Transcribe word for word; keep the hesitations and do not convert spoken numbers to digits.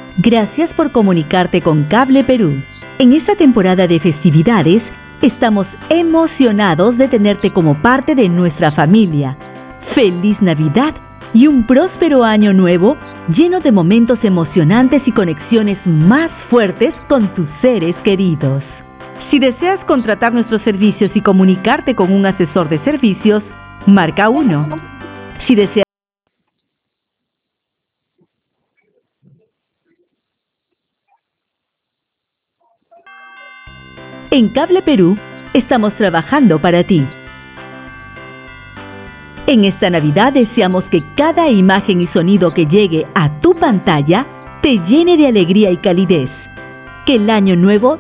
Gracias por comunicarte con Cable Perú. En esta temporada de festividades, estamos emocionados de tenerte como parte de nuestra familia. ¡Feliz Navidad y un próspero año nuevo lleno de momentos emocionantes y conexiones más fuertes con tus seres queridos! Si deseas contratar nuestros servicios y comunicarte con un asesor de servicios, marca uno. Si deseas En Cable Perú, estamos trabajando para ti. En esta Navidad deseamos que cada imagen y sonido que llegue a tu pantalla te llene de alegría y calidez. Que el año nuevo